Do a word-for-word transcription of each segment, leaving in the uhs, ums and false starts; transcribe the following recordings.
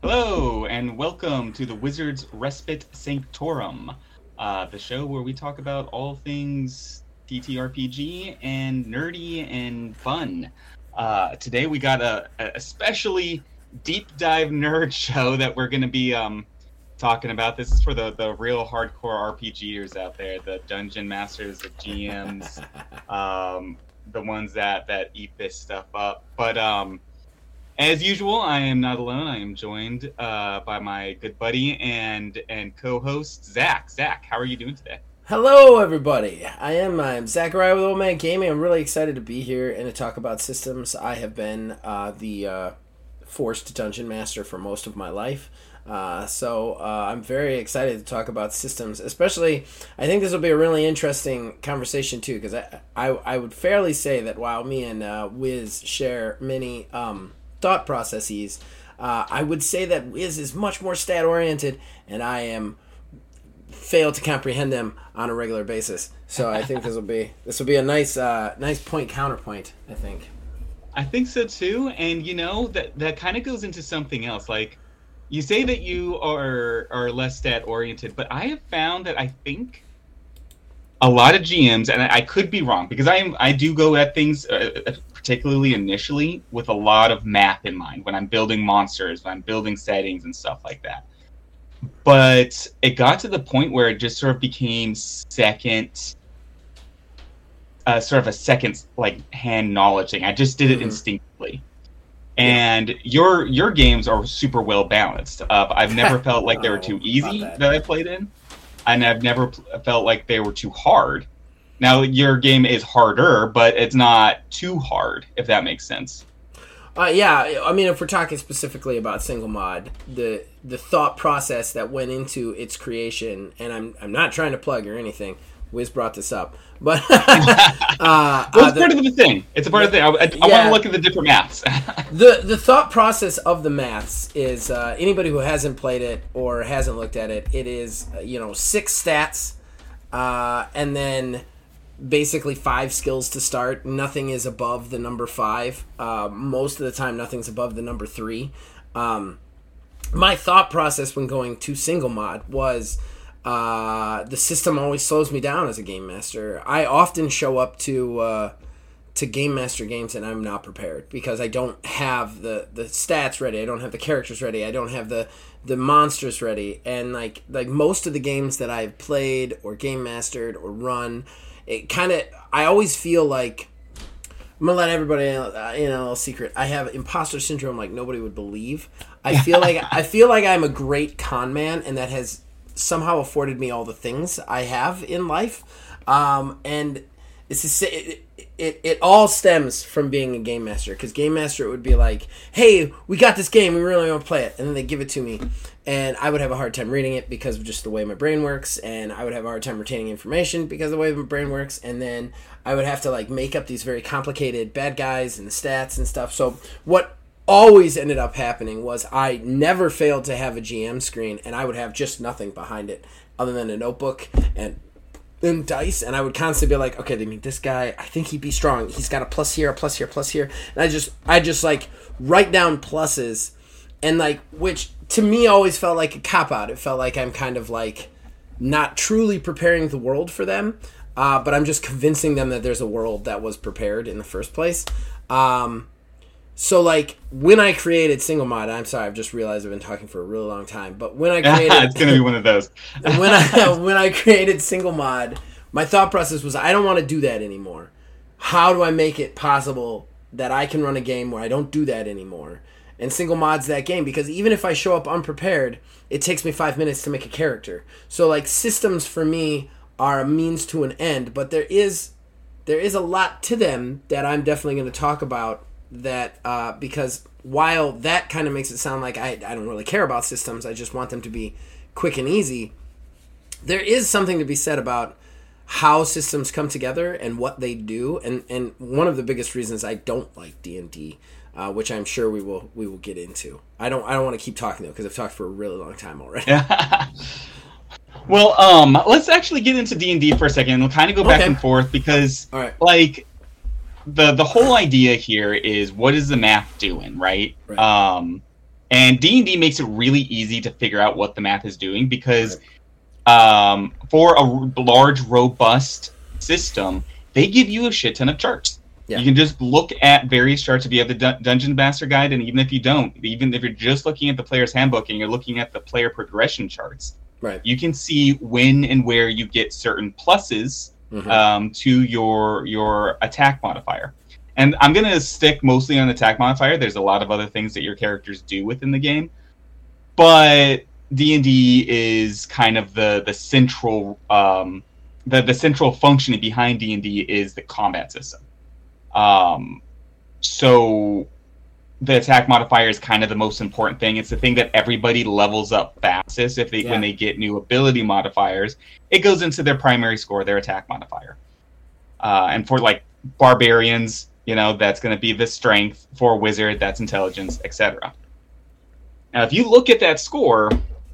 Hello, and welcome to the Wizard's Respite Sanctorum, uh, the show where we talk about all things T T R P G and nerdy and fun. Uh, today we got a, a especially deep dive nerd show that we're going to be um, talking about. This is for the, the real hardcore RPGers out there, the dungeon masters, the G Ms, um, the ones that, that eat this stuff up. But um, as usual, I am not alone. I am joined uh, by my good buddy and and co-host, Zach. Zach, how are you doing today? Hello, everybody. I am I'm Zachariah with Old Man Gaming. I'm really excited to be here and to talk about systems. I have been uh, the uh, forced dungeon master for most of my life. Uh, so uh, I'm very excited to talk about systems, especially I think this will be a really interesting conversation too, because I, I I would fairly say that while me and uh, Wiz share many um, thought processes, uh, I would say that Wiz is much more stat oriented, and I am fail to comprehend them on a regular basis. So I think this will be this will be a nice uh, nice point counterpoint. I think. I think so too, and you know that that kind of goes into something else. Like you say that you are are less stat oriented, but I have found that I think a lot of G Ms, and I, I could be wrong because I am I do go at things. Uh, particularly initially, with a lot of math in mind when I'm building monsters, when I'm building settings and stuff like that. But it got to the point where it just sort of became second, uh, sort of a second like hand knowledge thing. I just did it mm-hmm. instinctively. And yeah. your your games are super well balanced. Uh, I've never felt like they were too easy that. that I played in, and I've never felt like they were too hard. Now, your game is harder, but it's not too hard, if that makes sense. Uh, yeah, I mean, if we're talking specifically about single mod, the the thought process that went into its creation, and I'm I'm not trying to plug or anything. Wiz brought this up, but uh, well, it's uh, the, part of the thing. It's a part the, of the thing. I, I, yeah, I want to look at the different maths. the the thought process of the maths is uh, anybody who hasn't played it or hasn't looked at it. It is uh, you know six stats, uh, and then basically five skills to start. Nothing is above the number five. Uh, most of the time, nothing's above the number three. Um, my thought process when going to single mod was uh, the system always slows me down as a game master. I often show up to uh, to game master games and I'm not prepared because I don't have the, the stats ready. I don't have the characters ready. I don't have the the monsters ready. And like like most of the games that I've played or game mastered or run, it kind of, I always feel like, I'm going to let everybody know, uh, you know, a little secret. I have imposter syndrome like nobody would believe. I feel like I feel like I'm a great con man, and that has somehow afforded me all the things I have in life. Um, and it's just, it, it, it all stems from being a game master, because game master, it would be like, hey, we got this game, we really want to play it. And then they give it to me. And I would have a hard time reading it because of just the way my brain works, and I would have a hard time retaining information because of the way my brain works, and then I would have to like make up these very complicated bad guys and the stats and stuff. So what always ended up happening was I never failed to have a G M screen, and I would have just nothing behind it other than a notebook and and dice, and I would constantly be like, okay, they mean this guy, I think he'd be strong. He's got a plus here, a plus here, a plus here. And I just I just like write down pluses, and like, which to me always felt like a cop-out. It felt like I'm kind of like not truly preparing the world for them, uh, but I'm just convincing them that there's a world that was prepared in the first place. Um, so like when I created single mod, I'm sorry, I've just realized I've been talking for a really long time, but when I created... it's going to be one of those. when I when I created single mod, my thought process was I don't want to do that anymore. How do I make it possible that I can run a game where I don't do that anymore? And single mod's that game, because even if I show up unprepared, it takes me five minutes to make a character. So like systems for me are a means to an end, but there is there is a lot to them that I'm definitely going to talk about. That uh, because while that kind of makes it sound like I I don't really care about systems, I just want them to be quick and easy. There is something to be said about how systems come together and what they do, and and one of the biggest reasons I don't like D and D. Uh, which I'm sure we will we will get into. I don't I don't want to keep talking though, because I've talked for a really long time already. Well, um, let's actually get into D and D for a second. We'll kind of go back okay. and forth because, All right. like, the the whole idea here is what is the math doing, right? right. Um, And D and D makes it really easy to figure out what the math is doing because um, for a large, robust system, they give you a shit ton of charts. Yeah. You can just look at various charts if you have the Dun- Dungeon Master Guide, and even if you don't, even if you're just looking at the player's handbook and you're looking at the player progression charts, right. you can see when and where you get certain pluses mm-hmm. um, to your your attack modifier. And I'm going to stick mostly on attack modifier. There's a lot of other things that your characters do within the game. But D and D is kind of the, the central um, the, the central functioning behind D and D is the combat system. Um, so the attack modifier is kind of the most important thing. It's the thing that everybody levels up fastest if they yeah. when they get new ability modifiers. It goes into their primary score, their attack modifier. Uh, and for like barbarians, you know, that's going to be the strength. For wizard, that's intelligence, et cetera. Now, if you look at that score,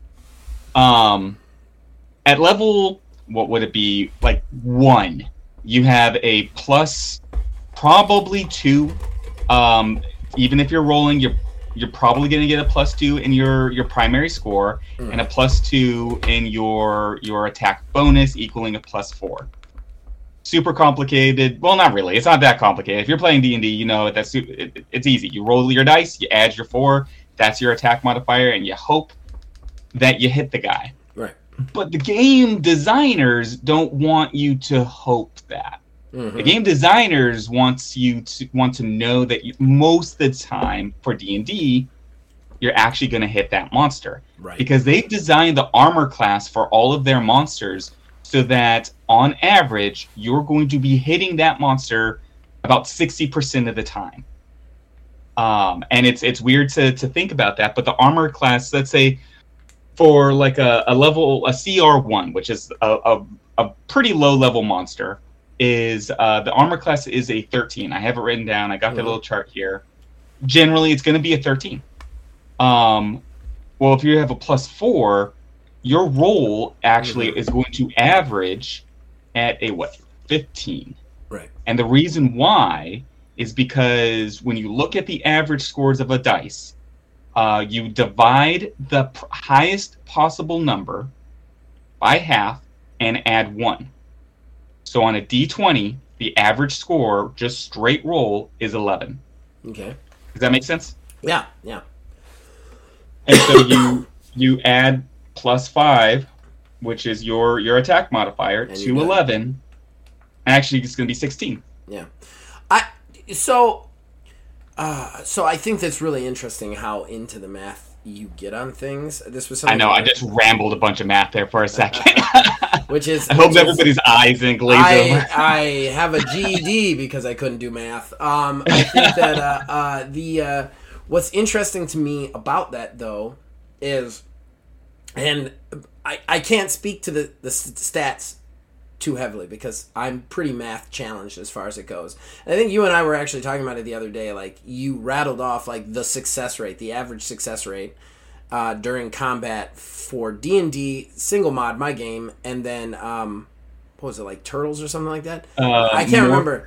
um, at level, what would it be? Like one, you have a plus. Probably two. Um, even if you're rolling, you're you're probably going to get a plus two in your, your primary score mm. and a plus two in your your attack bonus, equaling a plus four. Super complicated. Well, not really. It's not that complicated. If you're playing D and D, you know that's it, it's easy. You roll your dice, you add your four. That's your attack modifier, and you hope that you hit the guy. Right. But the game designers don't want you to hope that. Mm-hmm. The game designers wants you to want to know that you, most of the time for D and D, you're actually going to hit that monster. Right. Because they've designed the armor class for all of their monsters so that on average, you're going to be hitting that monster about sixty percent of the time. Um, and it's it's weird to, to think about that, but the armor class, let's say for like a, a level, a C R one, which is a, a, a pretty low level monster, is uh, the armor class is a thirteen. I have it written down. I got mm-hmm. the little chart here. Generally, it's going to be a thirteen. Um, well, if you have a plus four, your roll actually mm-hmm. is going to average at a what? fifteen. Right. And the reason why is because when you look at the average scores of a dice, uh, you divide the pr- highest possible number by half and add one. So on a D twenty, the average score, just straight roll, is eleven. Okay. Does that make sense? Yeah, yeah. And so you you add plus five, which is your, your attack modifier, and to eleven. Actually, it's going to be sixteen. Yeah. I so uh, so I think that's really interesting how into the math you get on things. This was something I know. I just rambled a bunch of math there for a second. Which is I hope which everybody's is, eyes and glaze I, over. I have a G E D because I couldn't do math. Um, I think that uh, uh, the uh, what's interesting to me about that though is, and I I can't speak to the the stats too heavily because I'm pretty math challenged as far as it goes. And I think you and I were actually talking about it the other day. Like you rattled off like the success rate, the average success rate uh, during combat for D and D single mod, my game, and then um, what was it, like Turtles or something like that? Uh, I can't Mork, remember.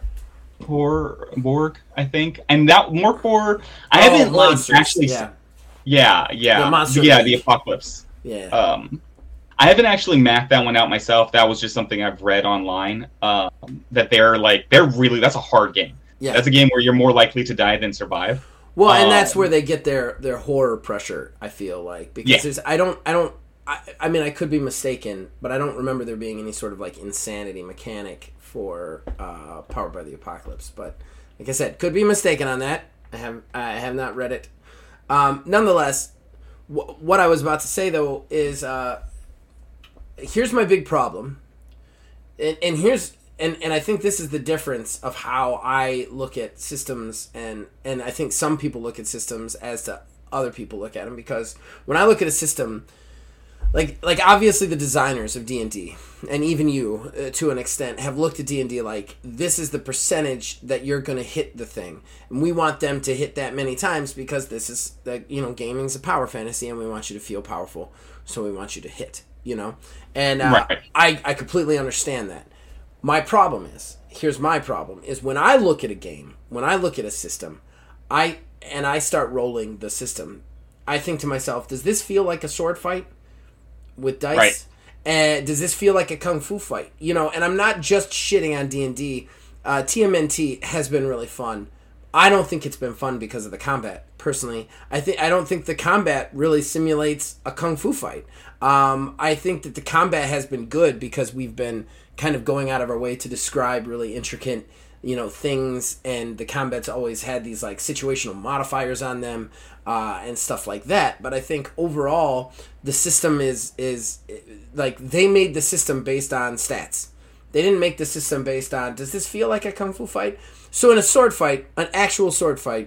Por Borg, I think, and that Morkbor. I oh, haven't monsters, like actually. Yeah, yeah, yeah, the monster yeah, league. the apocalypse. Yeah. Um, I haven't actually mapped that one out myself. That was just something I've read online. Um, that they're like they're really that's a hard game. Yeah, that's a game where you're more likely to die than survive. Well, and um, that's where they get their, their horror pressure. I feel like because yeah. there's, I don't I don't I, I mean I could be mistaken, but I don't remember there being any sort of like insanity mechanic for uh, Powered by the Apocalypse. But like I said, could be mistaken on that. I have I have not read it. Um, nonetheless, w- what I was about to say though is. Uh, Here's my big problem, and, and here's and, and I think this is the difference of how I look at systems, and, and I think some people look at systems as to other people look at them. Because when I look at a system, like like obviously the designers of D and D, and even you uh, to an extent, have looked at D and D like this is the percentage that you're going to hit the thing, and we want them to hit that many times because this is the you know gaming's a power fantasy, and we want you to feel powerful, so we want you to hit. You know, and uh, right. I, I completely understand that. My problem is, here's my problem, is when I look at a game, when I look at a system, I and I start rolling the system, I think to myself, does this feel like a sword fight with dice? Right. And does this feel like a kung fu fight? You know, and I'm not just shitting on D and D. Uh, T M N T has been really fun. I don't think it's been fun because of the combat. Personally, I think I don't think the combat really simulates a kung fu fight. Um, I think that the combat has been good because we've been kind of going out of our way to describe really intricate, you know, things, and the combat's always had these like situational modifiers on them uh, and stuff like that. But I think overall the system is is like they made the system based on stats. They didn't make the system based on, does this feel like a kung fu fight? So in a sword fight, an actual sword fight,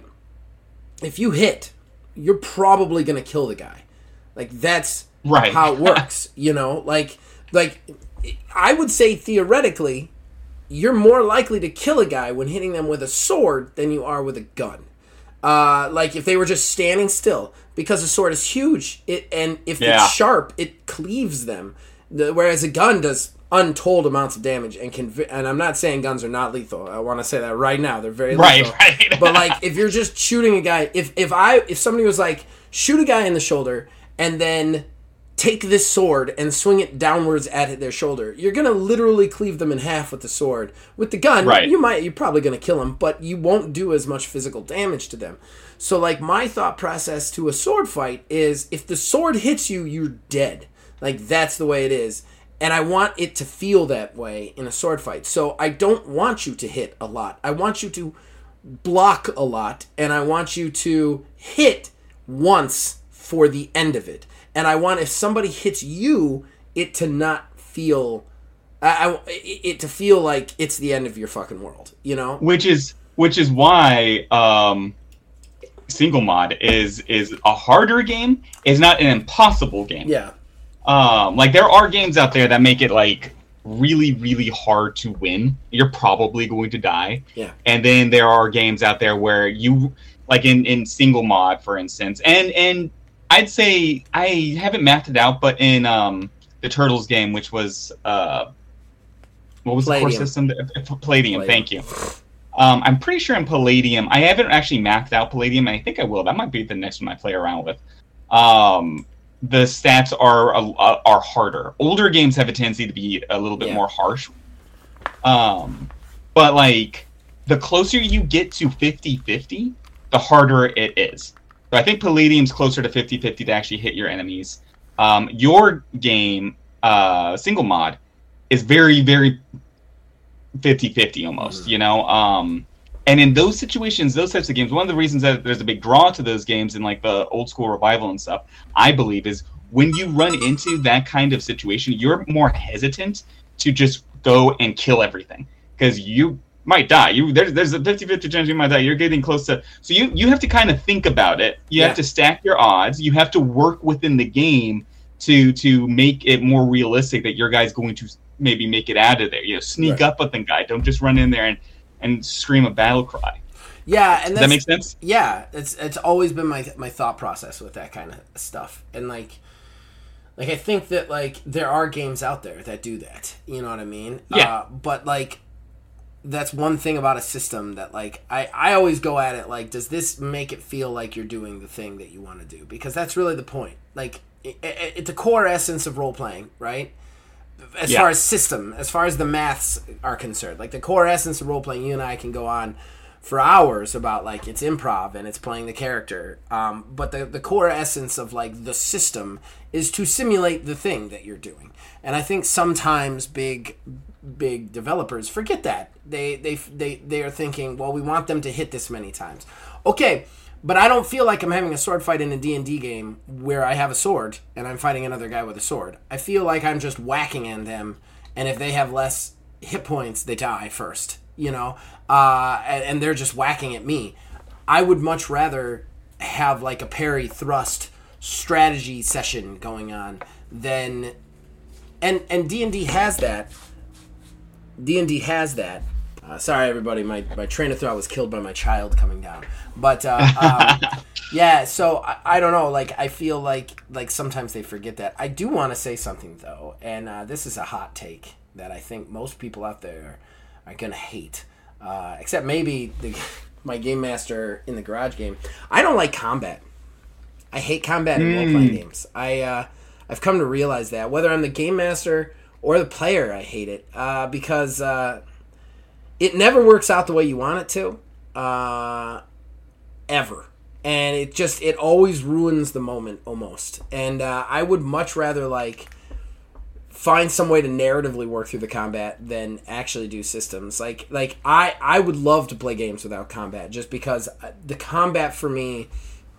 if you hit, you're probably going to kill the guy. Like, that's right. how it works, you know? Like, like I would say theoretically, you're more likely to kill a guy when hitting them with a sword than you are with a gun. Uh, like, if they were just standing still. Because a sword is huge, it and if yeah. it's sharp, it cleaves them. The, whereas a gun does untold amounts of damage, and can, and I'm not saying guns are not lethal. I want to say that right now. They're very lethal. Right, right. But like, if you're just shooting a guy, if if I if somebody was like, shoot a guy in the shoulder and then take this sword and swing it downwards at their shoulder, you're gonna literally cleave them in half with the sword. With the gun, right. you might you're probably gonna kill them, but you won't do as much physical damage to them. So like, my thought process to a sword fight is, if the sword hits you, you're dead. Like, that's the way it is. And I want it to feel that way in a sword fight. So I don't want you to hit a lot. I want you to block a lot, and I want you to hit once for the end of it. And I want, if somebody hits you, it to not feel, I, I, it to feel like it's the end of your fucking world, you know? Which is which is why um, single mod is is a harder game. It's not an impossible game. Yeah. Um, like, there are games out there that make it, like, really, really hard to win. You're probably going to die. Yeah. And then there are games out there where you, like in, in single mod, for instance, and and I'd say, I haven't mapped it out, but in um, the Turtles game, which was, uh, what was Palladium. the core system? Palladium, Palladium. Thank you. Palladium. Um, I'm pretty sure in Palladium, I haven't actually mapped out Palladium, and I think I will. That might be the next one I play around with. Um... The stats are uh, are harder. Older games have a tendency to be a little bit yeah. more harsh. Um, but, like, the closer you get to fifty-fifty, the harder it is. So I think Palladium's closer to fifty-fifty to actually hit your enemies. Um, your game, uh, single mod, is very, very fifty-fifty almost, mm-hmm. you know? Um, and in those situations, those types of games, one of the reasons that there's a big draw to those games in, like, the old school revival and stuff, I believe, is when you run into that kind of situation, you're more hesitant to just go and kill everything, because you might die. You there's there's a fifty-fifty chance you might die. You're getting close to, so you you have to kind of think about it. You yeah. have to stack your odds. You have to work within the game to to make it more realistic that your guy's going to maybe make it out of there. You know, sneak right. up with the guy. Don't just run in there and and scream a battle cry. Yeah, and does that make sense? Yeah, it's it's always been my my thought process with that kind of stuff, and like, like I think that like there are games out there that do that. You know what I mean? Yeah. Uh, but like, that's one thing about a system that like I I always go at it like, does this make it feel like you're doing the thing that you want to do? Because that's really the point. Like, it, it, it's the core essence of role playing, right? As yeah. far as system, as far as the maths are concerned, like the core essence of role playing, you and I can go on for hours about like it's improv and it's playing the character. Um, but the the core essence of like the system is to simulate the thing that you're doing. And I think sometimes big big developers forget that. They they they they are thinking, well, we want them to hit this many times. Okay. But I don't feel like I'm having a sword fight in a D and D game where I have a sword and I'm fighting another guy with a sword. I feel like I'm just whacking at them, and if they have less hit points, they die first, you know? Uh, and, and they're just whacking at me. I would much rather have like a parry thrust strategy session going on than... And, and D and D has that. D and D has that. Uh, sorry, everybody. My, my train of thought was killed by my child coming down. But, uh, um, yeah, so I, I don't know. Like, I feel like like sometimes they forget that. I do want to say something, though, and uh, this is a hot take that I think most people out there are going to hate. Uh, except maybe the, my game master in the garage game. I don't like combat. I hate combat in Mm. role-playing games. I, uh, I've come to realize that. Whether I'm the game master or the player, I hate it. Uh, because uh, it never works out the way you want it to. Uh, ever. And it just, it always ruins the moment, almost. And uh, I would much rather, like, find some way to narratively work through the combat than actually do systems. Like, like I, I would love to play games without combat, just because the combat for me...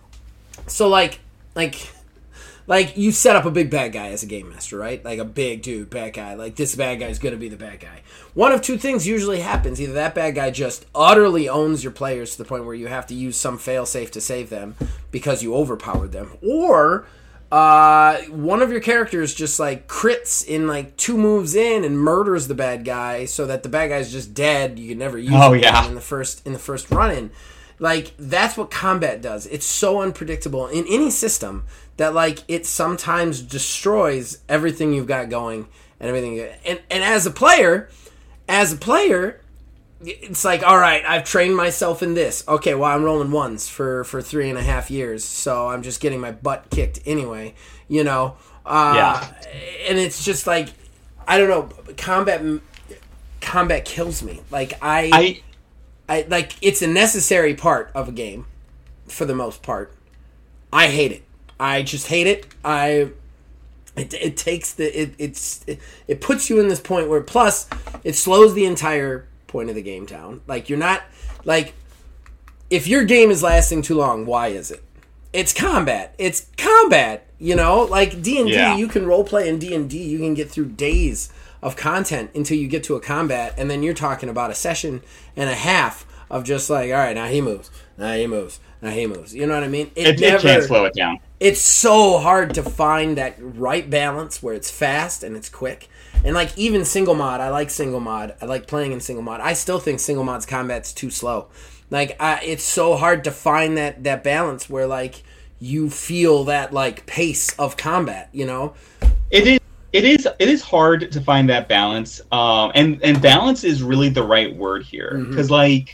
So, like, like... Like, you set up a big bad guy as a game master, right? Like, a big dude, bad guy. Like, this bad guy's going to be the bad guy. One of two things usually happens. Either that bad guy just utterly owns your players to the point where you have to use some fail-safe to save them because you overpowered them. Or, uh, one of your characters just, like, crits in, like, two moves in and murders the bad guy so that the bad guy's just dead. You can never use oh, him yeah. in the first in the first run-in. Like, that's what combat does. It's so unpredictable in any system that, like, it sometimes destroys everything you've got going and everything. And and as a player, as a player, it's like, all right, I've trained myself in this. Okay, well, I'm rolling ones for, for three and a half years, so I'm just getting my butt kicked anyway, you know? Uh, yeah. And it's just like, I don't know, combat combat kills me. Like, I... I I, like, it's a necessary part of a game, for the most part. I hate it. I just hate it. I, it, it takes the, it, it's, it, it puts you in this point where, plus, it slows the entire point of the game down. Like, you're not, like, if your game is lasting too long, why is it? It's combat. It's combat, you know? Like, D and D, yeah. you can roleplay in D and D, you can get through days of content until you get to a combat, and then you're talking about a session and a half of just like, all right, now he moves, now he moves, now he moves. You know what I mean? It, it, never, it can't slow it down. It's so hard to find that right balance where it's fast and it's quick. And like even single mod, I like single mod. I like playing in single mod. I still think single mod's combat's too slow. Like I, it's so hard to find that that balance where like you feel that like pace of combat. You know, it is. It is it is hard to find that balance, um, and and balance is really the right word here, because mm-hmm. like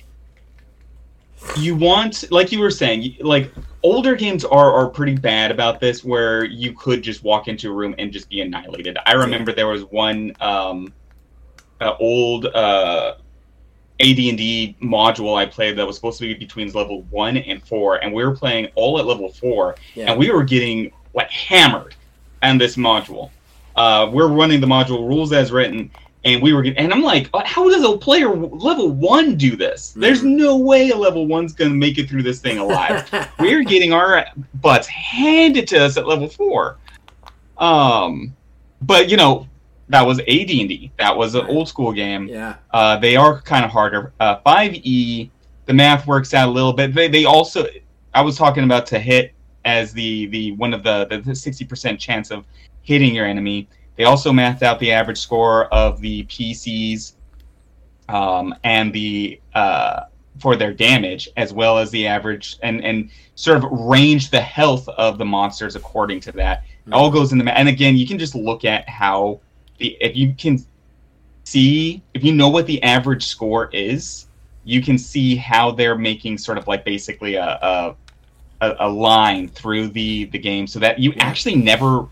you want, like you were saying, like older games are are pretty bad about this, where you could just walk into a room and just be annihilated. I remember there was one um, uh, old uh, A D and D module I played that was supposed to be between level one and four, and we were playing all at level four, yeah. and we were getting like hammered on this module. Uh, we're running the module rules as written, and we were getting, and I'm like, how does a player level one do this? Mm-hmm. There's no way a level one's gonna make it through this thing alive. We're getting our butts handed to us at level four. Um, but you know, that was A D and D. That was an old school game. Yeah. Uh, they are kind of harder. Uh, five E, the math works out a little bit. They they also, I was talking about to hit as the the one of the the sixty percent chance of hitting your enemy. They also mathed out the average score of the P Cs um, and the uh, for their damage, as well as the average, and, and sort of range the health of the monsters according to that. It all goes in the ma- and again, you can just look at how the if you can see if you know what the average score is, you can see how they're making sort of like basically a a, a line through the the game, so that you actually never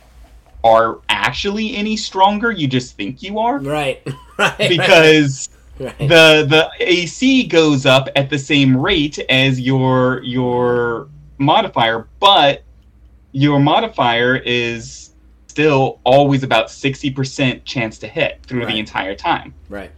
are actually any stronger. You just think you are, right? Right. Because right. the the A C goes up at the same rate as your your modifier, but your modifier is still always about sixty percent chance to hit through right. the entire time. Right.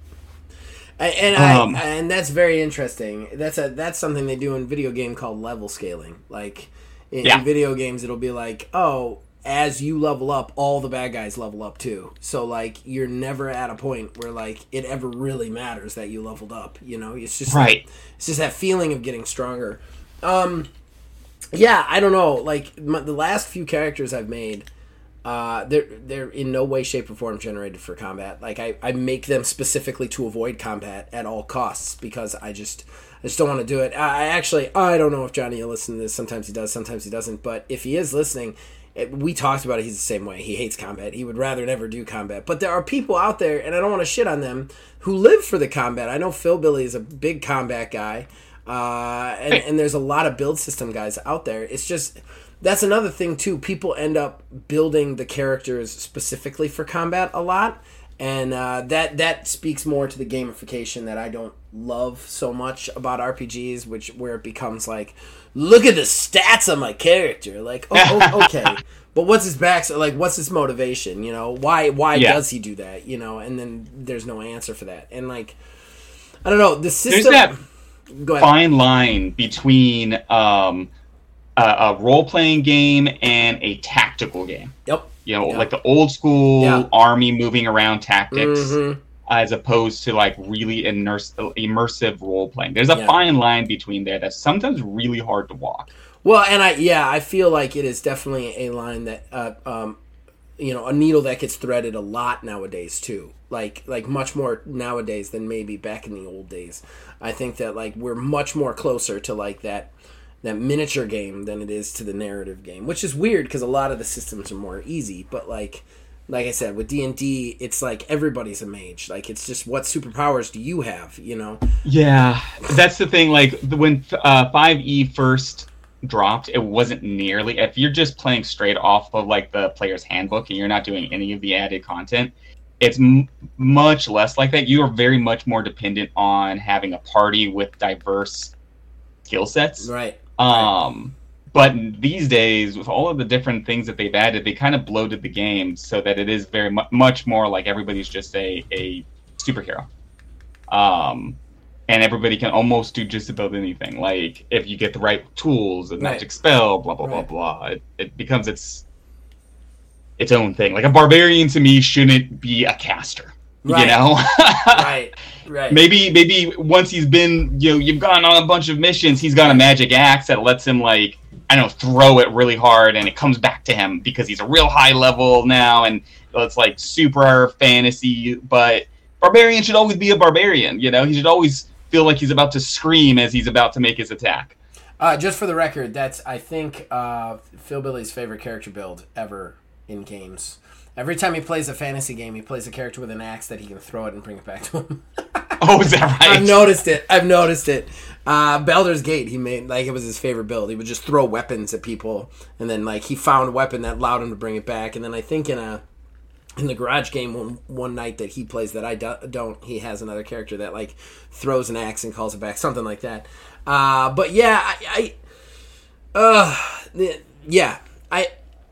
And I, um, and that's very interesting. That's a that's something they do in video game called level scaling. Like in, yeah. in video games, it'll be like, oh, as you level up, all the bad guys level up too. So like you're never at a point where like it ever really matters that you leveled up. You know, it's just right. Like, it's just that feeling of getting stronger. Um, yeah, I don't know. Like my, the last few characters I've made, uh, they're they're in no way, shape, or form generated for combat. Like I, I make them specifically to avoid combat at all costs because I just I just don't want to do it. I, I actually I don't know if Johnny will listen to this. Sometimes he does, sometimes he doesn't. But if he is listening. It, we talked about it. He's the same way. He hates combat. He would rather never do combat. But there are people out there, and I don't want to shit on them, who live for the combat. I know Phil Billy is a big combat guy, uh, and, and there's a lot of build system guys out there. It's just that's another thing too. People end up building the characters specifically for combat a lot, and uh, that that speaks more to the gamification that I don't love so much about R P Gs, which where it becomes like, look at the stats on my character. Like, oh, oh, okay, but what's his back? Like, what's his motivation? You know, why why yeah. does he do that? You know, and then there's no answer for that. And like, I don't know, the system. There's that fine line between. Um, a role-playing game and a tactical game. Yep. You know, yep. like the old school yeah. army moving around tactics, mm-hmm. as opposed to like really immerse, immersive role-playing. There's a yeah. fine line between there that's sometimes really hard to walk. Well, and I yeah, I feel like it is definitely a line that, uh, um, you know, a needle that gets threaded a lot nowadays too. Like like much more nowadays than maybe back in the old days. I think that like we're much more closer to like that. that miniature game than it is to the narrative game, which is weird because a lot of the systems are more easy. But like, like I said, with D and D, it's like everybody's a mage. Like it's just what superpowers do you have? You know? Yeah, that's the thing. Like when uh, five E first dropped, it wasn't nearly. If you're just playing straight off of like the player's handbook and you're not doing any of the added content, it's m- much less like that. You are very much more dependent on having a party with diverse skill sets. Right. Um, but these days, with all of the different things that they've added, they kind of bloated the game so that it is very mu- much more like everybody's just a, a superhero. Um, and everybody can almost do just about anything. Like, if you get the right tools, and right. magic spell, blah, blah, right. blah, blah. It, it becomes its its own thing. Like, a barbarian, to me, shouldn't be a caster. Right. You know? right, right. Maybe, maybe once he's been, you know, you've gone on a bunch of missions, he's got a magic axe that lets him, like, I don't know, throw it really hard, and it comes back to him because he's a real high level now, and it's like super fantasy. But barbarian should always be a barbarian. You know, he should always feel like he's about to scream as he's about to make his attack. Uh, just for the record, that's I think uh, Phil Billy's favorite character build ever in games. Every time he plays a fantasy game, he plays a character with an axe that he can throw it and bring it back to him. Oh, is that right? I've noticed it. I've noticed it. Uh, Baldur's Gate, he made, like, it was his favorite build. He would just throw weapons at people, and then, like, he found a weapon that allowed him to bring it back. And then I think in a in the garage game one, one night that he plays that I do, don't, he has another character that, like, throws an axe and calls it back, something like that. Uh, but, yeah, I... I uh, yeah, I...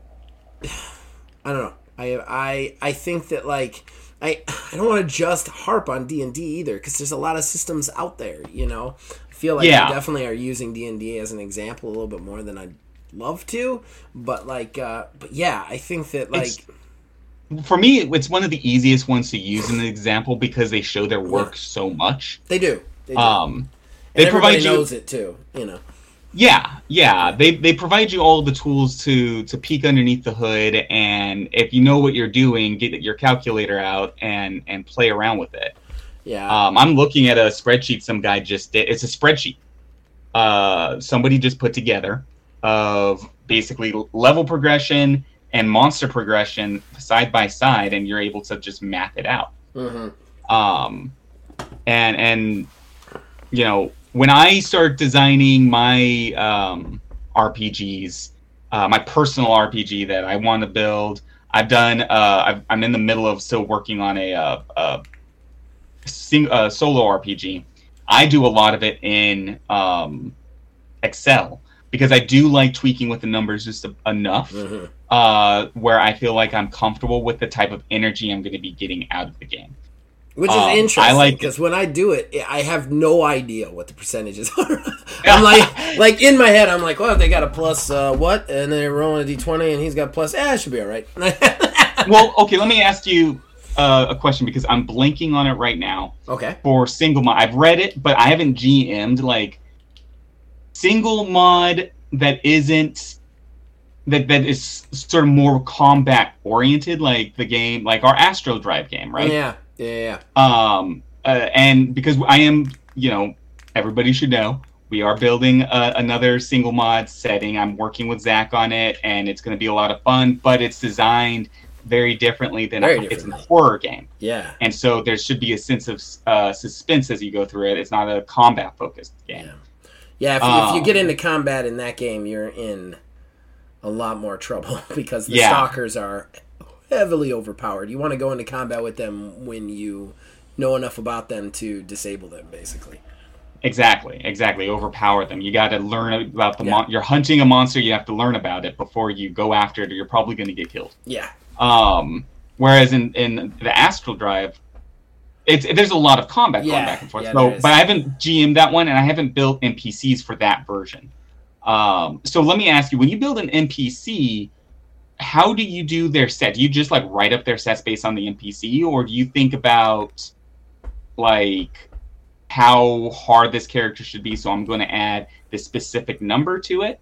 I don't know. I I I think that like I I don't want to just harp on D and D either because there's a lot of systems out there. You know, I feel like yeah. we definitely are using D and D as an example a little bit more than I'd love to. But like, uh, but yeah, I think that like it's, for me, it's one of the easiest ones to use in an example because they show their work yeah. so much. They do. They do. Um, they and provide you knows it too. You know. Yeah, yeah. They they provide you all the tools to to peek underneath the hood, and if you know what you're doing, get your calculator out and and play around with it. Yeah. Um, I'm looking at a spreadsheet some guy just did. It's a spreadsheet. Uh, somebody just put together of basically level progression and monster progression side by side, and you're able to just map it out. Mm-hmm. Um, and and you know. When I start designing my um, R P Gs, uh, my personal R P G that I want to build, I've done. Uh, I've, I'm in the middle of still working on a, a, a, sing, a solo R P G. I do a lot of it in um, Excel because I do like tweaking with the numbers just a, enough mm-hmm. uh, where I feel like I'm comfortable with the type of energy I'm going to be getting out of the game. Which is um, interesting because like when I do it, I have no idea what the percentages are. I'm like, like in my head, I'm like, well, they got a plus uh, what, and they're rolling a d twenty, and he's got plus. Eh, it should be all right. Well, okay, let me ask you uh, a question because I'm blanking on it right now. Okay. For single mod, I've read it, but I haven't G M'd like single mod that isn't that that is sort of more combat oriented, like the game, like our Astro Drive game, right? Yeah. Yeah, yeah. Um, uh, and because I am, you know, everybody should know, we are building uh, another single mod setting. I'm working with Zach on it, and it's going to be a lot of fun, but it's designed very differently than very a, differently. It's a horror game. Yeah. And so there should be a sense of uh, suspense as you go through it. It's not a combat-focused game. Yeah, yeah if, um, if you get into combat in that game, you're in a lot more trouble because the Yeah. stalkers are heavily overpowered. You want to go into combat with them when you know enough about them to disable them, basically. Exactly, exactly. Overpower them. You got to learn about the Yeah. mon- You're hunting a monster. You have to learn about it before you go after it, or you're probably going to get killed. Yeah. Um, whereas in, in the Astral Drive, it's there's a lot of combat Yeah, going back and forth. yeah, so, there is. but I haven't G M'd that one, and I haven't built N P Cs for that version. Um, so let me ask you: when you build an N P C, how do you do their set? Do you just like write up their sets based on the N P C, or do you think about like how hard this character should be, so I'm going to add this specific number to it?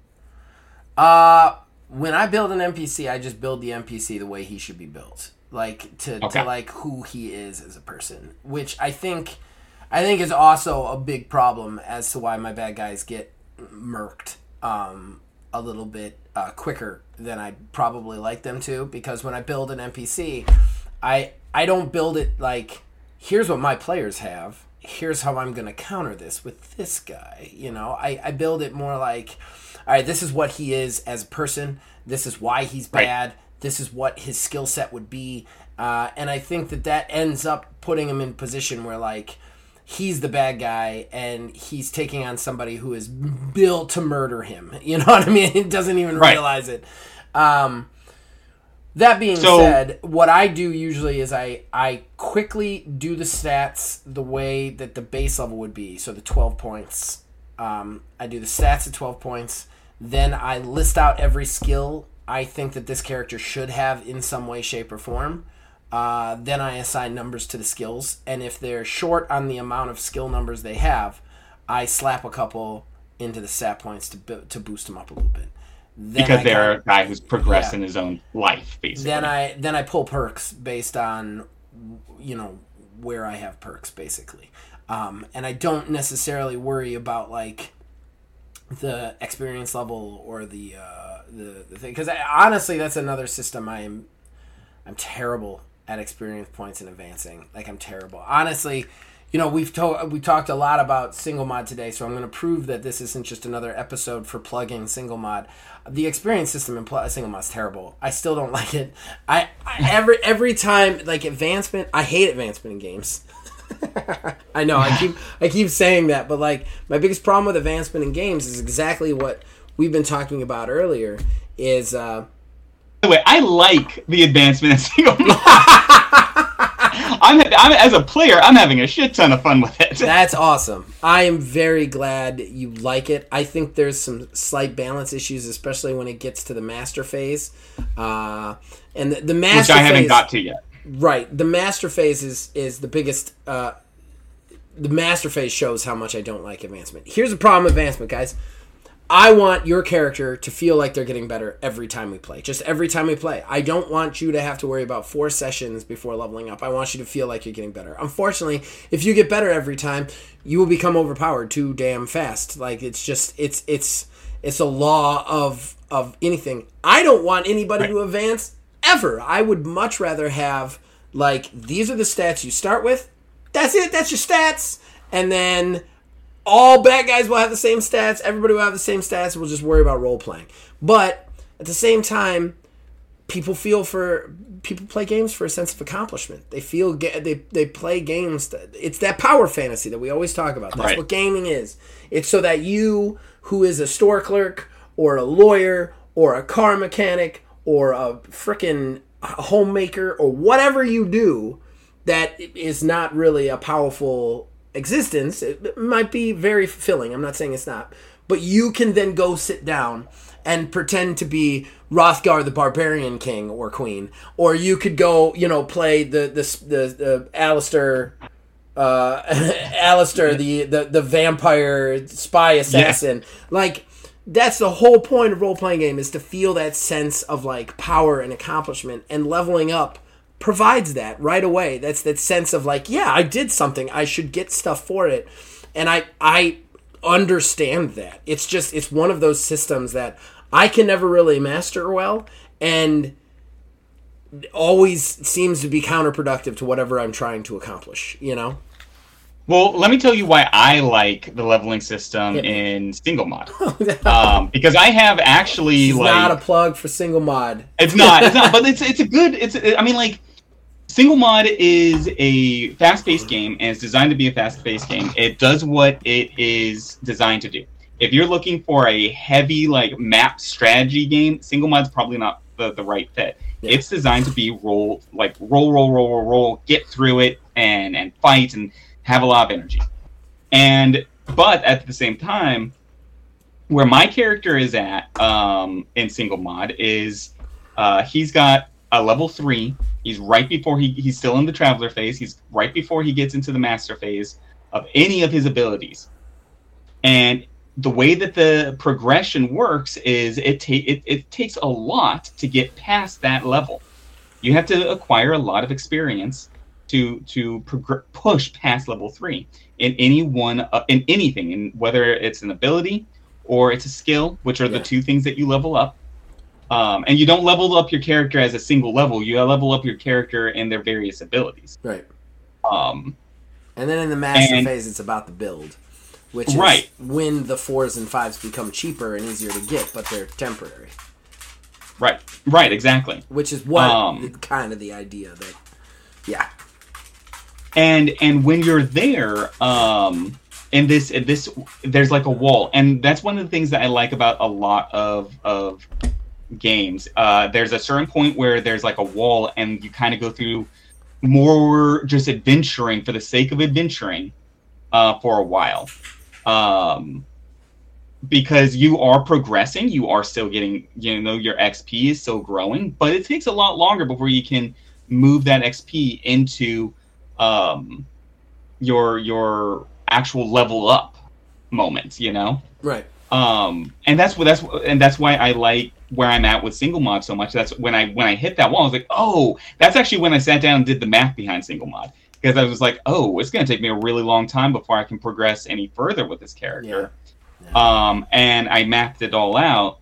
Uh, when I build an N P C, I just build the N P C the way he should be built, like to, Okay. to like who he is as a person, which I think, I think is also a big problem as to why my bad guys get murked um, a little bit uh, quicker than I'd probably like them to, because when I build an N P C, I I don't build it like, here's what my players have, here's how I'm going to counter this with this guy. You know, I, I build it more like, all right, this is what he is as a person. This is why he's bad. Right. This is what his skill set would be. Uh, and I think that that ends up putting him in a position where, like, he's the bad guy and he's taking on somebody who is built to murder him. You know what I mean? He doesn't even Right. realize it. Um, That being So- said, what I do usually is I, I quickly do the stats the way that the base level would be. So the twelve points. Um, I do the stats at twelve points. Then I list out every skill I think that this character should have in some way, shape, or form. Uh, then I assign numbers to the skills. And if they're short on the amount of skill numbers they have, I slap a couple into the stat points to bo- to boost them up a little bit. Then Because I they're kinda- a guy who's progressed yeah. in his own life, basically. Then I then I pull perks based on, you know, where I have perks, basically. Um, and I don't necessarily worry about like the experience level or the uh, the, the thing, because honestly, that's another system I'm I'm terrible at experience points and advancing. Like, I'm terrible. Honestly, you know, we've to- we talked a lot about single mod today, so I'm going to prove that this isn't just another episode for plugging single mod. The experience system in pl- single mod is terrible. I still don't like it. I, I every every time, like, advancement, I hate advancement in games. I know, I keep I keep saying that, but like, my biggest problem with advancement in games is exactly what we've been talking about earlier. Is uh, By the way, I like the advancement in single mod. I'm, I'm as a player, I'm having a shit ton of fun with it. That's awesome. I am very glad you like it. I think there's some slight balance issues, especially when it gets to the master phase. Uh, and the, the master Which I haven't phase, got to yet. Right. The master phase is, is the biggest... Uh, the master phase shows how much I don't like advancement. Here's the problem with advancement, guys. I want your character to feel like they're getting better every time we play. Just every time we play. I don't want you to have to worry about four sessions before leveling up. I want you to feel like you're getting better. Unfortunately, if you get better every time, you will become overpowered too damn fast. Like, it's just, it's, it's, it's a law of, of anything. I don't want anybody Right. to advance ever. I would much rather have, like, these are the stats you start with. That's it. That's your stats. And then all bad guys will have the same stats. Everybody will have the same stats. We'll just worry about role playing. But at the same time, people feel for people play games for a sense of accomplishment. They feel ga- they they play games. That, it's that power fantasy that we always talk about. That's Right. what gaming is. It's so that you, who is a store clerk or a lawyer or a car mechanic or a frickin' homemaker or whatever you do, that is not really a powerful existence. It might be very fulfilling. I'm not saying it's not. But you can then go sit down and pretend to be Hrothgar the Barbarian King or Queen. Or you could go, you know, play the the the, the Alistair uh Alistair the, the the vampire spy assassin. Yeah. Like, that's the whole point of role-playing game, is to feel that sense of like power and accomplishment, and leveling up provides that right away. That's that sense of like, yeah, I did something. I should get stuff for it. And I I understand that. It's just, it's one of those systems that I can never really master well, and always seems to be counterproductive to whatever I'm trying to accomplish, you know? Well, let me tell you why I like the leveling system Yeah. in single mod. um, because I have actually It's like not a plug for single mod. it's not it's not, but it's it's a good it's I mean like single mod is a fast-paced game and it's designed to be a fast-paced game. It does what it is designed to do. If you're looking for a heavy like map strategy game, single mod's probably not the, the right fit. Yeah. It's designed to be roll like roll roll roll roll roll, get through it and and fight and have a lot of energy. And but at the same time, where my character is at um, in single mod is uh, he's got a level three. He's right before he he's still in the traveler phase. He's right before he gets into the master phase of any of his abilities. And the way that the progression works is it ta- it, it takes a lot to get past that level. You have to acquire a lot of experience to to prog- push past level three in any one uh, in anything, in whether it's an ability or it's a skill, which are Yeah. the two things that you level up. Um, and you don't level up your character as a single level. You level up your character in their various abilities. Right. Um, And then in the master And- phase, it's about the build, which is Right. when the fours and fives become cheaper and easier to get, but they're temporary. right, right, exactly. Which is what Um, kind of the idea that, yeah, and and when you're there um in this in this there's like a wall, and that's one of the things that I like about a lot of of games. Uh there's a certain point where there's like a wall and you kind of go through more just adventuring for the sake of adventuring uh for a while, um because you are progressing, you are still getting, you know, your X P is still growing, but it takes a lot longer before you can move that X P into um your your actual level up moments, you know. right. Um and that's what that's and that's why I like where I'm at with single mod so much. That's when I when I hit that wall, I was like, oh, that's actually when I sat down and did the math behind single mod, because I was like, oh, it's going to take me a really long time before I can progress any further with this character. Yeah. Yeah. Um and I mapped it all out,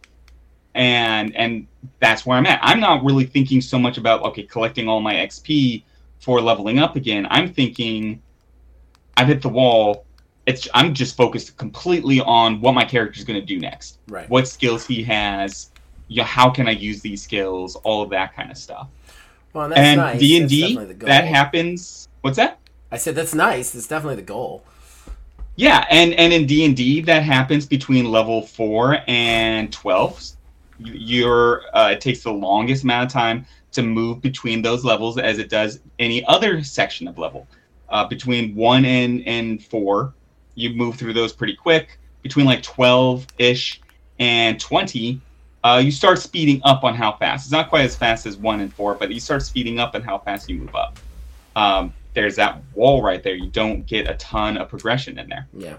and and that's where I'm at. I'm not really thinking so much about, okay, collecting all my X P for leveling up again. I'm thinking I've hit the wall. It's I'm just focused completely on what my character's going to do next. Right. What skills he has, you know, how can I use these skills, all of that kind of stuff. Well, and that's And nice. D and That's D, definitely the goal. that happens. What's that? I said that's nice. That's definitely the goal. Yeah, and, and in D and D, that happens between level four and twelve. You're, uh, it takes the longest amount of time to move between those levels as it does any other section of level. Uh, between one and, and four, you move through those pretty quick. Between like twelve-ish and twenty, uh, you start speeding up on how fast. It's not quite as fast as one and four, but you start speeding up on how fast you move up. Um, there's that wall right there. You don't get a ton of progression in there. Yeah.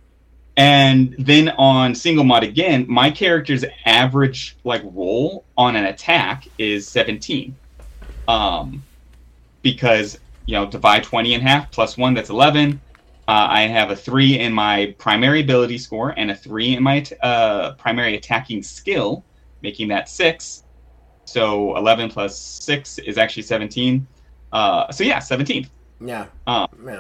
And then on single mod again, my character's average like roll on an attack is seventeen. Um, because, you know, divide twenty in half plus one, that's eleven. Uh, I have a three in my primary ability score and a three in my uh, primary attacking skill, making that six. So eleven plus six is actually seventeen. Uh, so yeah, seventeen. Yeah. Um, Yeah.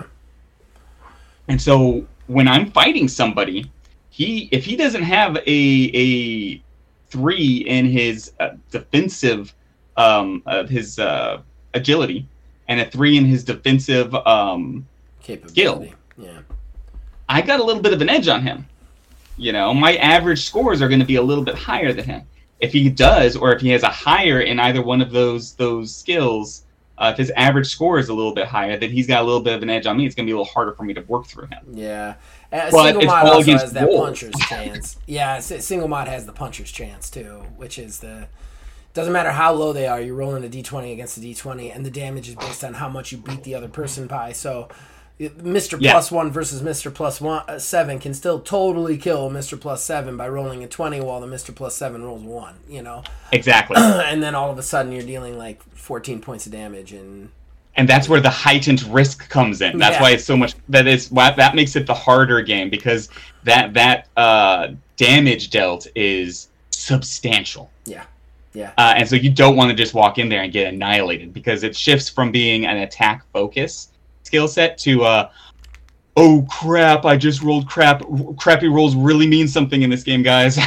And so when I'm fighting somebody, he if he doesn't have a a three in his uh, defensive um of his uh, agility and a three in his defensive um Capability. Yeah. I got a little bit of an edge on him. You know, my average scores are going to be a little bit higher than him. If he does, or if he has a higher in either one of those those skills, uh, if his average score is a little bit higher, then he's got a little bit of an edge on me. It's going to be a little harder for me to work through him. Yeah. Uh, But single it's mod all also against has that roll. puncher's chance. Yeah, s- single mod has the puncher's chance too, which is the doesn't matter how low they are. You're rolling a d twenty against a d twenty, and the damage is based on how much you beat the other person by. So, it- Mister Yeah. Plus One versus Mister Plus One uh, Seven can still totally kill Mister Plus Seven by rolling a twenty, while the Mister Plus Seven rolls one. You know, Exactly. and then all of a sudden you're dealing like fourteen points of damage and. And that's where the heightened risk comes in. That's Yeah. why it's so much. That is why that makes it the harder game, because that that uh, damage dealt is substantial. Yeah. Yeah. Uh, and so you don't want to just walk in there and get annihilated, because it shifts from being an attack focus skill set to uh, oh crap, I just rolled crap. Crappy rolls really mean something in this game, guys.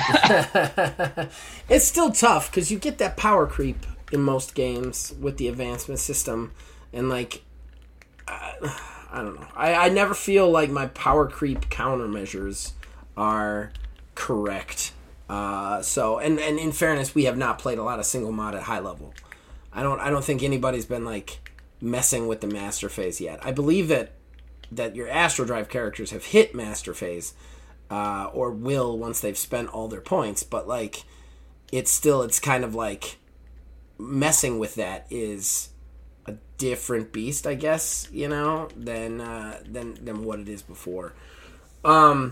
It's still tough because you get that power creep in most games with the advancement system. And, like, I, I don't know. I, I never feel like my power creep countermeasures are correct. Uh, so, and, and in fairness, we have not played a lot of single mod at high level. I don't I don't think anybody's been, like, messing with the master phase yet. I believe that that your Astral Drive characters have hit master phase, uh, or will once they've spent all their points, but, like, it's still, it's kind of like messing with that is a different beast, I guess, you know, than uh, than than what it is before. Um,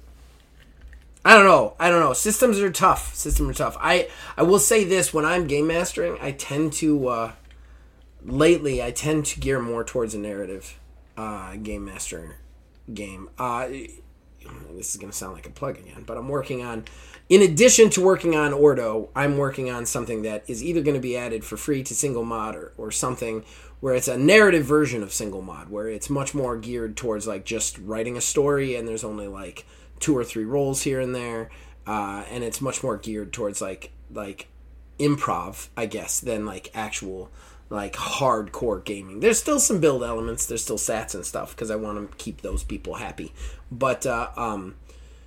I don't know. I don't know. Systems are tough. Systems are tough. I I will say this: when I'm game mastering, I tend to uh, lately I tend to gear more towards a narrative uh, game master game. Uh, this is going to sound like a plug again, but I'm working on. In addition to working on Ordo, I'm working on something that is either going to be added for free to single mod or, or something where it's a narrative version of single mod, where it's much more geared towards like just writing a story and there's only like two or three roles here and there, uh, and it's much more geared towards like like improv, I guess, than like actual like hardcore gaming. There's still some build elements, there's still stats and stuff because I want to keep those people happy, but uh, um.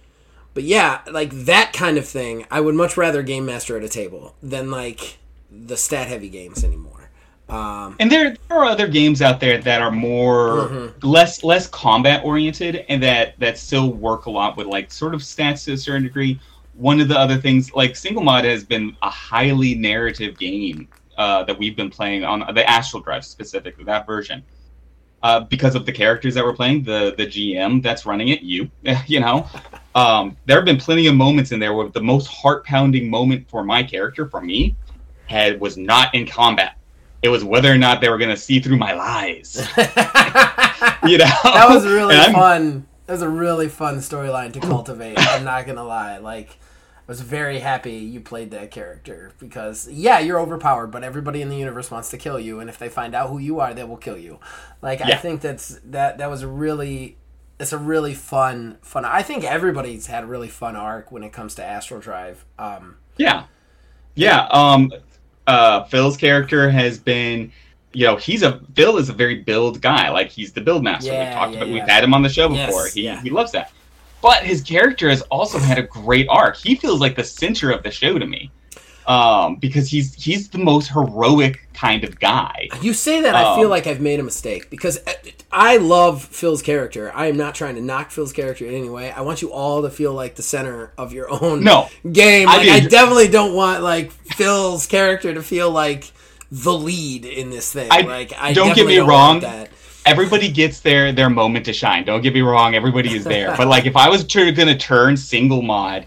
But yeah, like that kind of thing, I would much rather game master at a table than like the stat heavy games anymore. Um, and there, there are other games out there that are more mm-hmm. less less combat oriented and that, that still work a lot with like sort of stats to a certain degree. One of the other things, like Single Mod has been a highly narrative game uh, that we've been playing on the Astral Drive specifically, that version. Uh, because of the characters that we're playing, the the G M that's running it, you, you know, um, there have been plenty of moments in there where the most heart-pounding moment for my character, for me, had was not in combat. It was whether or not they were going to see through my lies. You know, that was really fun. That was a really fun storyline to cultivate. I'm not gonna lie, like. I was very happy you played that character because, yeah, you're overpowered, but everybody in the universe wants to kill you, and if they find out who you are, they will kill you. Like, yeah. I think that's that that was a really, it's a really fun, fun. I think everybody's had a really fun arc when it comes to Astral Drive. Um, yeah. Yeah. Um, uh, Phil's character has been, you know, he's a, Phil is a very build guy. Like, he's the build master. Yeah, we've talked yeah, about, yeah. we've had him on the show Yes, before. He, yeah. he loves that. But his character has also had a great arc. He feels like the center of the show to me, um, because he's he's the most heroic kind of guy. You say that, um, I feel like I've made a mistake because I love Phil's character. I am not trying to knock Phil's character in any way. I want you all to feel like the center of your own no, game. Like, I, I definitely don't want like Phil's character to feel like the lead in this thing. I, like, I don't get me don't wrong. Want that. Everybody gets their, their moment to shine. Don't get me wrong. Everybody is there. But like, if I was going to turn Single Mod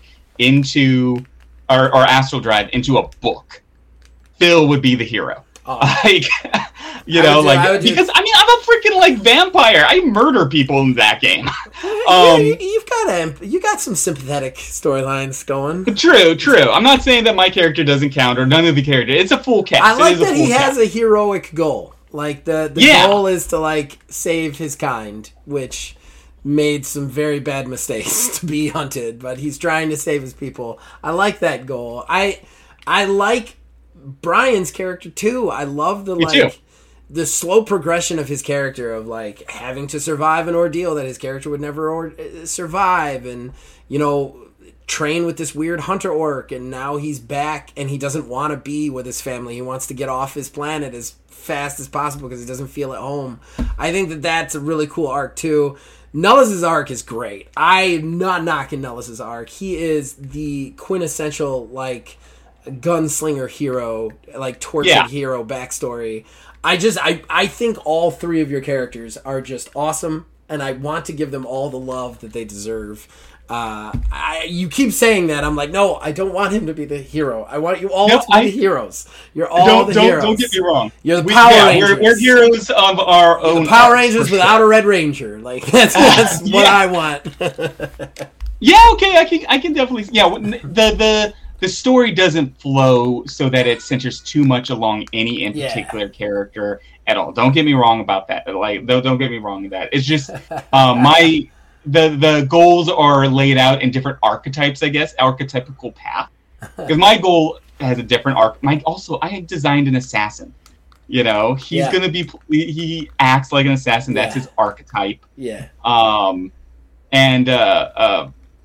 into, or, or Astral Drive into a book, Phil would be the hero. Oh. Like, you know, do, like I because do... I mean, I'm a freaking like vampire. I murder people in that game. um, yeah, you've got a, you got some sympathetic storylines going. True, true. I'm not saying that my character doesn't count or none of the characters. It's a full cast. I like that he cast. has a heroic goal. Like, the, the yeah. goal is to, like, save his kind, which made some very bad mistakes to be hunted, but he's trying to save his people. I like that goal. I I like Brian's character, too. I love the, Me like, too. the slow progression of his character of, like, having to survive an ordeal that his character would never or- survive, and, you know, train with this weird hunter orc, and now he's back, and he doesn't want to be with his family. He wants to get off his planet as fast as possible because he doesn't feel at home. I think that that's a really cool arc too. Nullis's arc is great. I'm not knocking Nullis's arc. He is the quintessential like gunslinger hero, like tortured yeah. hero backstory. I just I I think all three of your characters are just awesome, and I want to give them all the love that they deserve. Uh, I, you keep saying that. I'm like, no, I don't want him to be the hero. I want you all no, to be I, the heroes. You're all don't, the don't, heroes. Don't get me wrong. You're the we, Power yeah, Rangers. We're, we're heroes of our You're own. the Power arcs, Rangers sure. without a Red Ranger. Like that's that's yeah. what I want. Yeah, okay, I can I can definitely yeah. The the the story doesn't flow so that it centers too much along any in particular yeah. character at all. Don't get me wrong about that. Like, don't, don't get me wrong with that. It's just um, my the the goals are laid out in different archetypes, I guess, archetypical path. Because my goal has a different arc. My also, I designed an assassin. You know, he's yeah. gonna be. He acts like an assassin. That's yeah. his archetype. Yeah. Um, and uh, uh,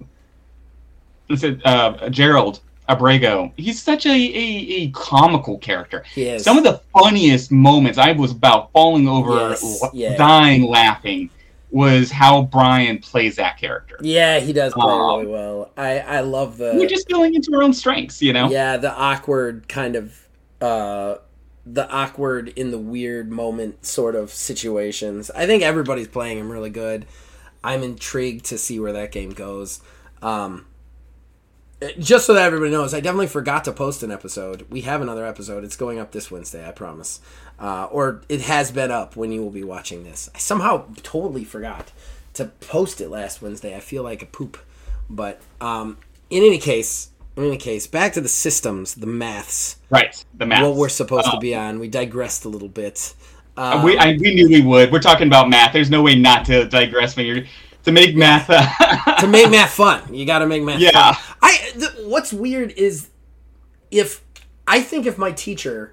let's say, uh, Gerald Abrego. He's such a, a, a comical character. He is. Some of the funniest moments, I was about falling over, yes. l- yeah. dying laughing, was how Brian plays that character. Yeah, he does play um, really well. I, I love the... We're just going into our own strengths, you know? Yeah, the awkward kind of... Uh, the awkward in the weird moment sort of situations. I think everybody's playing him really good. I'm intrigued to see where that game goes. Um... Just so that everybody knows, I definitely forgot to post an episode. We have another episode. It's going up this Wednesday, I promise. Uh, or it has been up when you will be watching this. I somehow totally forgot to post it last Wednesday. I feel like a poop. But um, in any case, in any case, back to the systems, the maths. Right, the maths. What we're supposed uh, to be on. We digressed a little bit. Um, we I, we knew we would. We're talking about math. There's no way not to digress when you're... To make math, uh, to make math fun, you got to make math. Yeah. Fun. I. Th- what's weird is, if I think if my teacher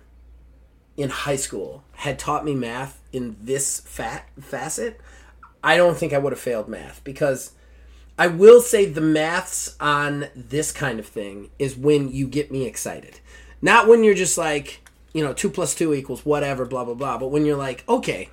in high school had taught me math in this fat facet, I don't think I would have failed math, because I will say the maths on this kind of thing is when you get me excited, not when you're just like, you know, two plus two equals whatever, blah blah blah, but when you're like, okay.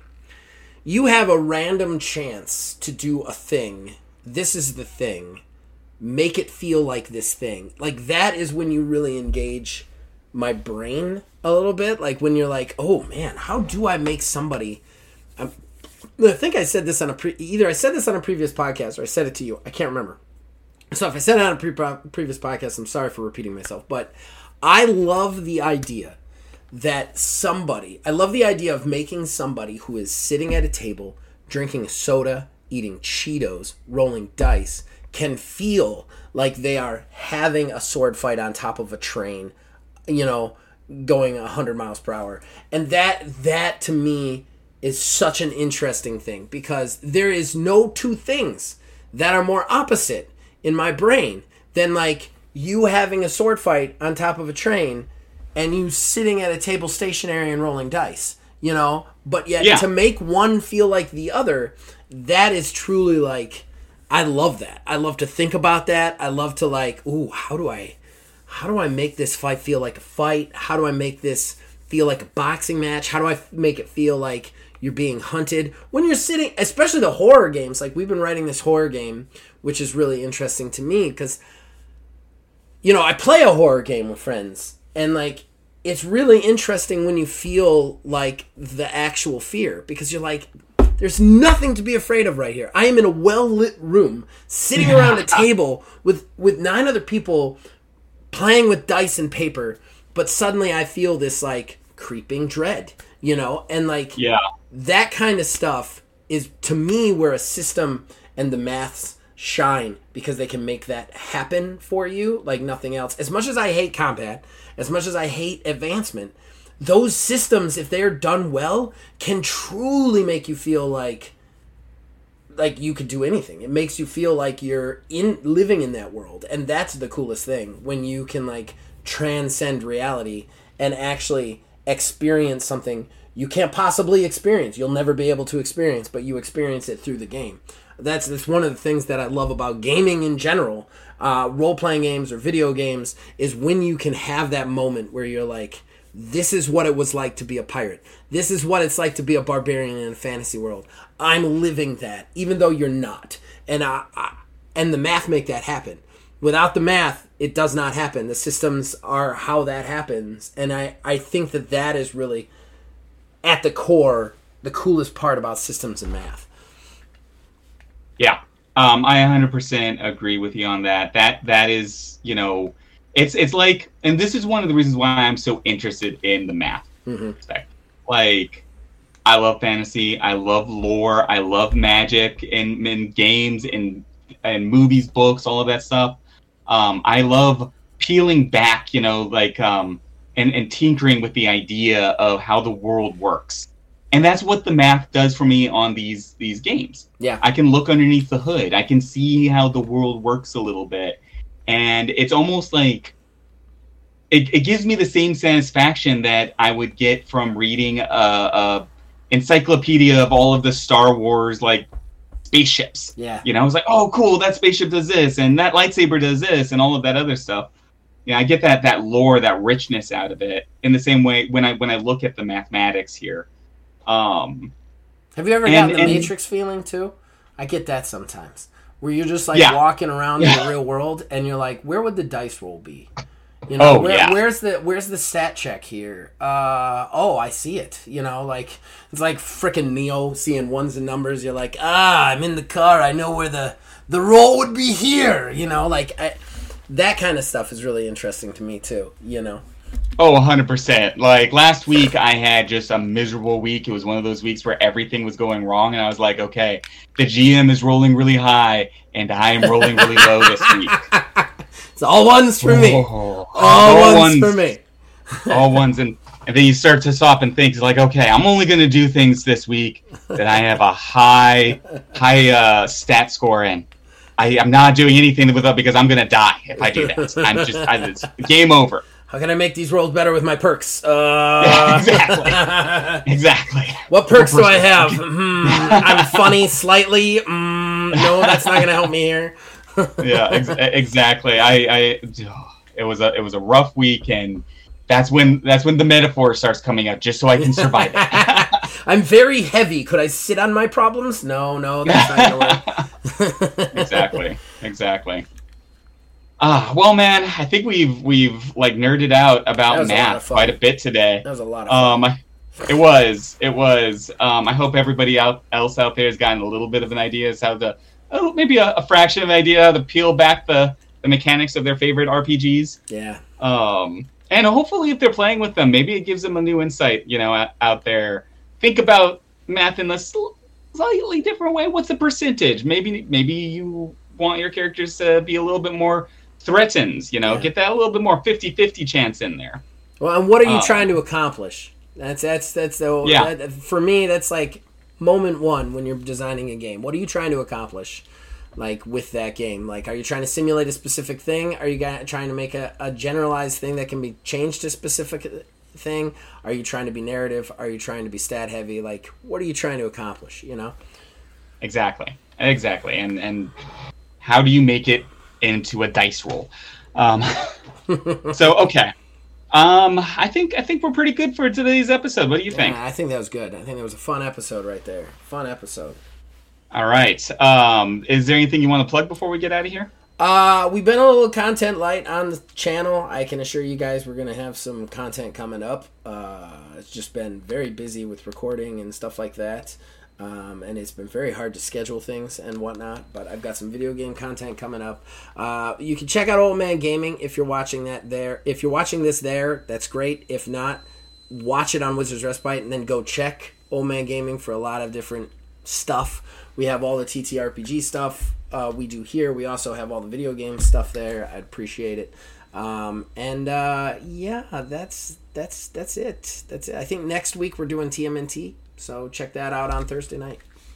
You have a random chance to do a thing. This is the thing. Make it feel like this thing. Like, that is when you really engage my brain a little bit. Like, when you're like, oh, man, how do I make somebody... I'm, I think I said this on a... Pre, either I said this on a previous podcast or I said it to you. I can't remember. So if I said it on a pre- previous podcast, I'm sorry for repeating myself. But I love the idea... that somebody, I love the idea of making somebody who is sitting at a table, drinking a soda, eating Cheetos, rolling dice, can feel like they are having a sword fight on top of a train, you know, going one hundred miles per hour. And that, that to me is such an interesting thing, because there is no two things that are more opposite in my brain than like you having a sword fight on top of a train and you sitting at a table stationary and rolling dice, you know? But yet yeah. to make one feel like the other, that is truly like, I love that. I love to think about that. I love to like, ooh, how do I, how do I make this fight feel like a fight? How do I make this feel like a boxing match? How do I make it feel like you're being hunted? When you're sitting, especially the horror games, like we've been writing this horror game, which is really interesting to me because, you know, I play a horror game with friends. And, like, it's really interesting when you feel, like, the actual fear. Because you're like, there's nothing to be afraid of right here. I am in a well-lit room, sitting yeah. around a table with, with nine other people playing with dice and paper. But suddenly I feel this, like, creeping dread, you know? And, like, yeah. that kind of stuff is, to me, where a system and the maths shine, because they can make that happen for you like nothing else. As much as I hate combat, as much as I hate advancement, those systems, if they're done well, can truly make you feel like like you could do anything. It makes you feel like you're in living in that world, and that's the coolest thing, when you can like transcend reality and actually experience something you can't possibly experience. You'll never be able to experience, but you experience it through the game. That's that's one of the things that I love about gaming in general, uh, role-playing games or video games, is when you can have that moment where you're like, this is what it was like to be a pirate. This is what it's like to be a barbarian in a fantasy world. I'm living that, even though you're not. And I, I, and the math make that happen. Without the math, it does not happen. The systems are how that happens. And I, I think that that is really, at the core, the coolest part about systems and math. Yeah, um, I one hundred percent agree with you on that. That that is, you know, it's it's like, and this is one of the reasons why I'm so interested in the math mm-hmm. aspect. Like, I love fantasy, I love lore, I love magic in, in games, in and movies, books, all of that stuff. Um, I love peeling back, you know, like um, and and tinkering with the idea of how the world works. And that's what the math does for me on these these games. Yeah. I can look underneath the hood. I can see how the world works a little bit. And it's almost like it, it gives me the same satisfaction that I would get from reading a, a encyclopedia of all of the Star Wars like spaceships. Yeah. You know, I was like, oh cool, that spaceship does this and that lightsaber does this and all of that other stuff. Yeah, I get that that lore, that richness out of it in the same way when I when I look at the mathematics here. Um, Have you ever and, gotten the and, Matrix feeling too? I get that sometimes, where you're just like yeah. walking around yeah. in the real world, and you're like, where would the dice roll be? You know, oh, where, yeah. where's the where's the stat check here? Uh, oh, I see it. You know, like it's like frickin' Neo seeing ones and numbers. You're like, ah, I'm in the car. I know where the the roll would be here. You know, like I, that kind of stuff is really interesting to me too. You know. Oh, one hundred percent. Like, last week, I had just a miserable week. It was one of those weeks where everything was going wrong, and I was like, okay, the G M is rolling really high, and I am rolling really low this week. It's all ones for me. Oh, all, all ones, ones for me. all ones, and, and then you start to stop and think, like, okay, I'm only going to do things this week that I have a high, high uh, stat score in. I, I'm not doing anything with it because I'm going to die if I do that. I'm just, I, it's game over. How can I make these rolls better with my perks? Uh... Yeah, exactly. Exactly. What perks do I have? Hmm, I'm funny slightly. Mm, no, that's not going to help me here. Yeah, ex- exactly. I, I, it was a, it was a rough week, and that's when, that's when the metaphor starts coming out, just so I can survive it. I'm very heavy. Could I sit on my problems? No, no, that's not going to work. Exactly. Exactly. Ah, well, man, I think we've we've like nerded out about math quite a bit today. That was a lot of fun. Um, it was, it was. Um, I hope everybody out, else out there has gotten a little bit of an idea as how to, oh, maybe a, a fraction of an idea how to peel back the, the mechanics of their favorite R P Gs. Yeah. Um, and hopefully, if they're playing with them, maybe it gives them a new insight. You know, out, out there, think about math in a slightly different way. What's the percentage? Maybe maybe you want your characters to be a little bit more threatens, you know, yeah. Get that a little bit more fifty-fifty chance in there. Well, and what are you um, trying to accomplish? That's that's that's the yeah. that, for me. That's like moment one when you're designing a game. What are you trying to accomplish, like with that game? Like, are you trying to simulate a specific thing? Are you trying to make a, a generalized thing that can be changed to a specific thing? Are you trying to be narrative? Are you trying to be stat heavy? Like, what are you trying to accomplish? You know. Exactly. Exactly. And and how do you make it into a dice roll? Um, so okay, um, I think I think we're pretty good for today's episode. What do you think? Yeah, I think that was good. I think that was a fun episode right there. Fun episode. All right. Um, is there anything you want to plug before we get out of here? Uh, we've been a little content light on the channel. I can assure you guys we're gonna have some content coming up. Uh, it's just been very busy with recording and stuff like that. Um, and it's been very hard to schedule things and whatnot, but I've got some video game content coming up. Uh, you can check out Old Man Gaming if you're watching that there. If you're watching this there, that's great. If not, watch it on Wizards Respite and then go check Old Man Gaming for a lot of different stuff. We have all the T T R P G stuff uh, we do here. We also have all the video game stuff there. I'd appreciate it. Um, and uh, yeah, that's that's that's it. That's it. I think next week we're doing T M N T. So check that out on Thursday night.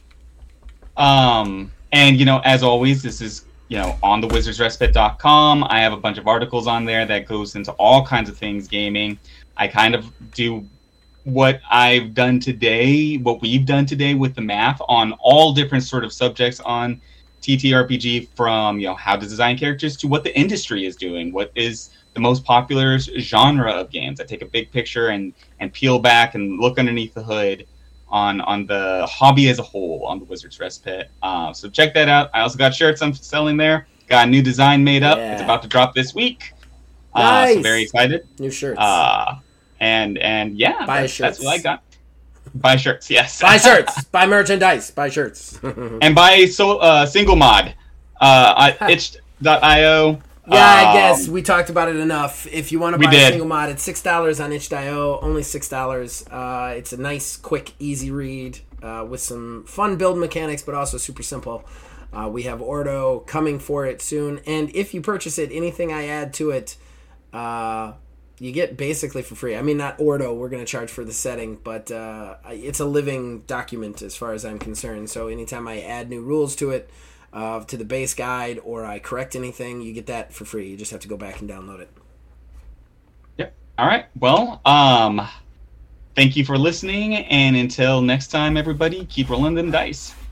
Um, and, you know, as always, this is, you know, on the wizards respite dot com. I have a bunch of articles on there that goes into all kinds of things gaming. I kind of do what I've done today, what we've done today with the math on all different sort of subjects on T T R P G, from, you know, how to design characters to what the industry is doing, what is the most popular genre of games. I take a big picture and, and peel back and look underneath the hood on on the hobby as a whole on the Wizards Respite. Uh, so check that out. I also got shirts I'm selling there. Got a new design made up. Yeah. It's about to drop this week. Nice. Uh, so very excited. New shirts. Uh, and and yeah, buy that's, shirts. that's what I got. Buy shirts, yes. Buy shirts. Buy merchandise. Buy shirts. And buy so uh, single mod. Uh, itch dot io. Yeah, I um, guess we talked about it enough. If you want to buy did. a single mod, it's six dollars on itch dot io. Only six dollars. Uh, it's a nice, quick, easy read uh, with some fun build mechanics, but also super simple. Uh, we have Ordo coming for it soon, and if you purchase it, anything I add to it Uh, you get basically for free. I mean, not Ordo, we're going to charge for the setting, but uh, it's a living document as far as I'm concerned. So anytime I add new rules to it, uh, to the base guide, or I correct anything, you get that for free. You just have to go back and download it. Yep. All right. Well, um, thank you for listening, and until next time, everybody, keep rolling them dice.